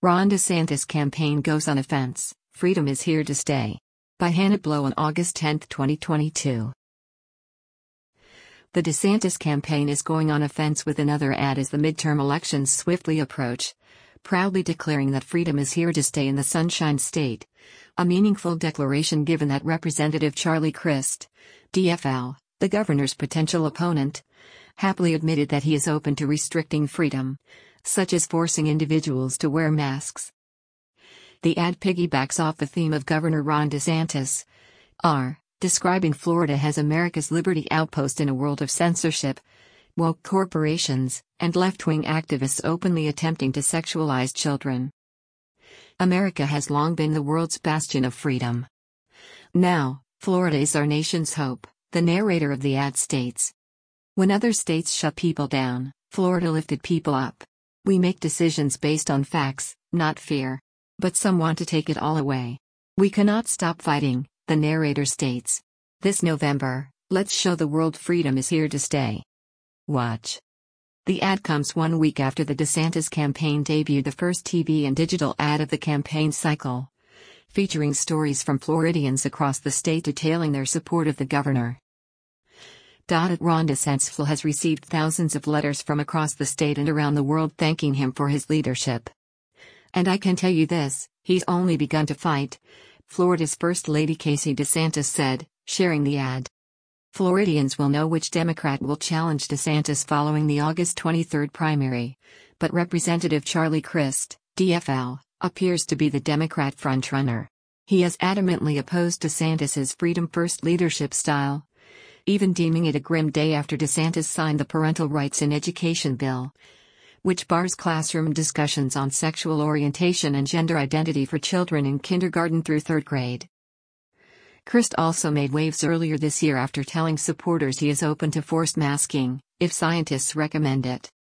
Ron DeSantis campaign goes on offense, freedom is here to stay. By Hannah Blow on August 10, 2022. The DeSantis campaign is going on offense with another ad as the midterm elections swiftly approach, proudly declaring that freedom is here to stay in the Sunshine State. A meaningful declaration given that Representative Charlie Crist, DFL, the governor's potential opponent, happily admitted that he is open to restricting freedom, such as forcing individuals to wear masks. The ad piggybacks off the theme of Governor Ron DeSantis, describing Florida as America's liberty outpost in a world of censorship, woke corporations, and left-wing activists openly attempting to sexualize children. America has long been the world's bastion of freedom. Now, Florida is our nation's hope, the narrator of the ad states. When other states shut people down, Florida lifted people up. We make decisions based on facts, not fear. But some want to take it all away. We cannot stop fighting, the narrator states. This November, let's show the world freedom is here to stay. Watch. The ad comes 1 week after the DeSantis campaign debuted the first TV and digital ad of the campaign cycle, featuring stories from Floridians across the state detailing their support of the governor. Ron DeSantis has received thousands of letters from across the state and around the world thanking him for his leadership. And I can tell you this, he's only begun to fight, Florida's First Lady Casey DeSantis said, sharing the ad. Floridians will know which Democrat will challenge DeSantis following the August 23 primary, but Representative Charlie Crist, DFL, appears to be the Democrat frontrunner. He is adamantly opposed to DeSantis's freedom-first leadership style, even deeming it a grim day after DeSantis signed the Parental Rights in Education bill, which bars classroom discussions on sexual orientation and gender identity for children in kindergarten through third grade. Crist also made waves earlier this year after telling supporters he is open to forced masking, if scientists recommend it.